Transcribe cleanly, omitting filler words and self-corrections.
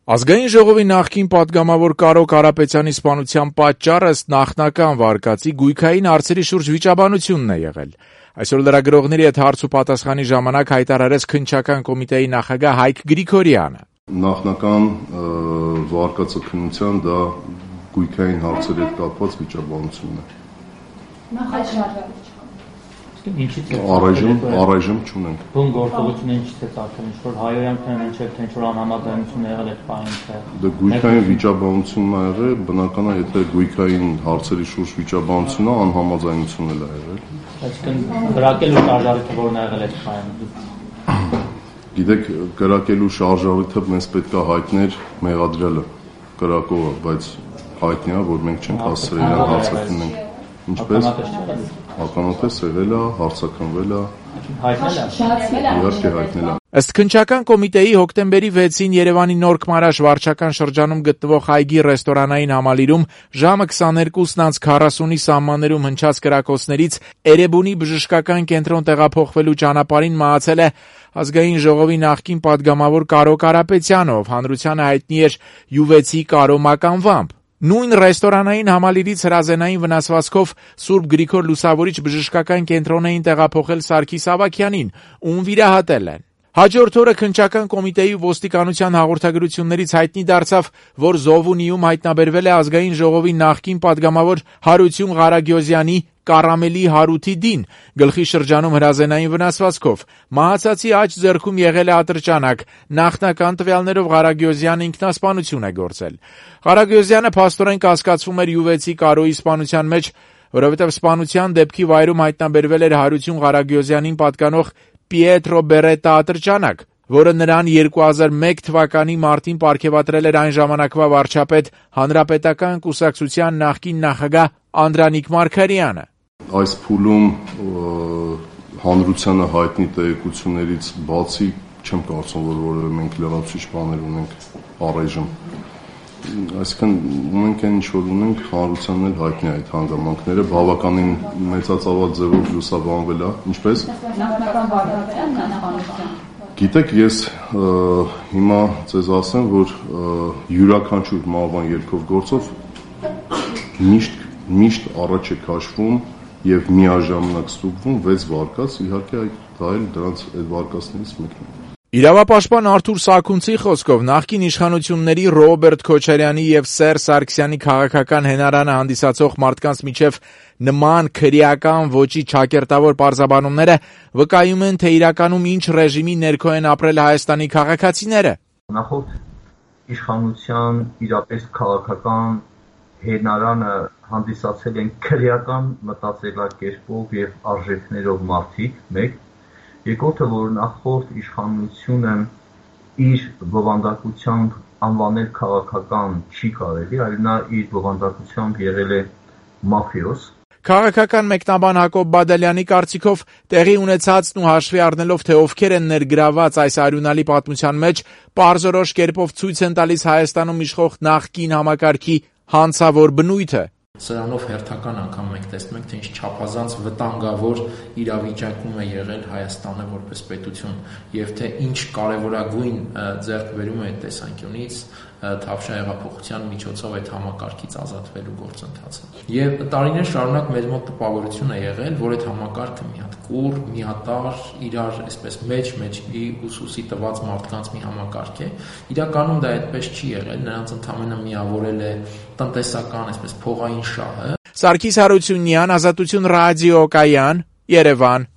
Ազգային ժողովի նախկին պատգամավոր Կարո Կարապետյանի սպանության պատճառը ըստ նախնական վարկածի գույքային հարցերի շուրջ վիճաբանությունն է եղել։ Այսօր լրագրողների հետ հարց ու պատասխանի ժամանակ հայտարարեց քննչական կոմիտեի նախագահ Հայկ Գրիգորյանը։ Նախնական վարկածը քննության դա գույքային հարցերի հետ կապված վիճաբանությունն է։ Առայժմ չունենք։ Բուն գործողությունը ինչից է ծագել, ինչ-որ հայոյան թե ինչ-որ անհամաձայնություն եղել այդ պահին թե։ Դա գույքային վիճաբանությունն է եղել, բնական է, եթե գույքային հարցերի շուրջ վիճաբանությունն է, անհամաձայնություն էլ է եղել։ Այսինքն կրակելու շարժառիթը որն է եղել այդ պահին։ Գիտեք, կրակելու շարժառիթը մեզ պետք է հայտներ մեղադրյալը, կրակողը, բայց հայտնի է, որ մենք չենք հասցրել իրան հարձակվենք։ Ինչպես ականատես եղել է, հարցաքննվել է, հայտնել է։ Ըստ քննչական կոմիտեի հոկտեմբերի 6-ին Երևանի Նոր Քմարաշ վարչական շրջանում գտնվող Այգի ռեստորանային համալիրում ժամը 22:40-ի սահմաններում հնչած կրակոցներից Էրեբունի բժշկական կենտրոն տեղափոխվելու ճանապարհին մահացել է Ազգային ժողովի նախկին պատգամավոր Կարո Կարապետյանը, ով հանրությանը հայտնի էր յուվեցի Կարո մականվամբ։ Նույն ռեստորանային համալիրից հրազենային վնասվածքով Սուրբ Գրիգոր Լուսավորիչ բժշկական կենտրոն էին տեղափոխել Սարգիս Ավագյանին, ում վիրահատել են։ Հաջորդ օրը քննչական կոմիտեի ու ոստիկանության հաղորդագրություններից հայտնի դարձավ, որ Զովունիում հայտնաբերվել է Ազգային ժողովի նախկին պատգամավոր Հարություն Ղարագյոզյանի Կարամելի Հարութի դին, գլխի շրջանում հրազենային վնասվածքով։ Մահացածի աջ ձեռքում եղել է ատրճանակ։ Նախնական տվյալներով Ղարագյոզյանը ինքնասպանություն է գործել։ Ղարագյոզյանը փաստորեն կասկածվում էր յուվեցի Կարոյի սպանության մեջ, որովհետև սպանության դեպքի վայրում հայտնաբերվել էր Հարություն Ղարագյոզյանին պատկանող Պիետրո Բերետա ատրճանակ, որը նրան 2001 թվականի մարտին պարգևատրել էր այն ժամանակվա վարչապետ Հանրապետական կուսակցության նախկին նախագահ Անդրանիկ Մարգարյանը։ Այս փուլում հանրությանը հայտնի տեղեկություններից բացի չեմ կարծում, որ որևէ մենք լրացուցիչ բաներ ունենք առայժմ։ Այսինքն մենք այն ինչ-որ ունենք, հանրությանն էլ հայտնի է այդ հանգամանքները, բավականին մեծածավալ ձևով լուսաբանվել է, ինչպես։ Գիտեք, ես հիմա ձեզ ասեմ, որ յուրաքանչյուր մահվան ելքով գործով միշտ առաջ է քաշվում եւ միաժամանակ ստուգվում 6 վարկած, իհարկե դա էլ դրանց այդ վարկածներից մեկն է։ Իրավապաշտպան Արթուր Սաքունցի խոսքով նախկին իշխանությունների Ռոբերտ Քոչարյանի եւ Սերժ Սարգսյանի քաղաքական հենարանը հանդիսացող մարդկանց միջև նման քրեական ոճի ճակերտավոր պարզաբանումները վկայում են, թե իրականում ինչ ռեժիմի ներքո են ապրել Հայաստանի քաղաքացիները։ Նախորդ իշխանության իրապես քաղաքական հենարանը հանդիսացել են քրեական մտածելակերպով եւ արժեքներով մարդիկ, մեկ Երկրորդը, որ նախորդ իշխանությունը իր բովանդակությամբ անվանել քաղաքական չի կարելի, այլ նա իր բովանդակությամբ եղել է մաֆիոս։ Քաղաքական մեկնաբան Հակոբ Բադալյանի կարծիքով տեղի ունեցածն ու հաշվի առնելով, թե ովքեր են ներգրաված այս արյունալի պատմության մեջ, պարզորոշ կերպով ցույց են տալիս Հայաստանում իշխող նախկին համակարգի հանցավոր բնույթը։ Սրանով հերթական անգամ մենք տեսնում ենք, թե ինչ չափազանց վտանգավոր իրավիճակում է եղել Հայաստանը որպես պետություն եւ թե ինչ կարեւորագույն ձեռքբերում է այդ տեսանկյունից Թավշյա հեղափոխության միջոցով այդ համակարգից ազատվելու գործընթացը։ Եվ տարիներ շարունակ մեզ մոտ տպավորություն է եղել, որ այդ համակարգը մի հատ կուռ, միատար, իրար այսպես մեջ-մեջի ուսուսի տված մարդկանց մի համակարգ է։ Իրականում դա այդպես չի եղել, նրանց ընդհանրապես միավորել է տնտեսական այսպես փողային շահը։ Սարգիս Հարությունյան, Ազատություն ռադիո, Կայան, Երևան։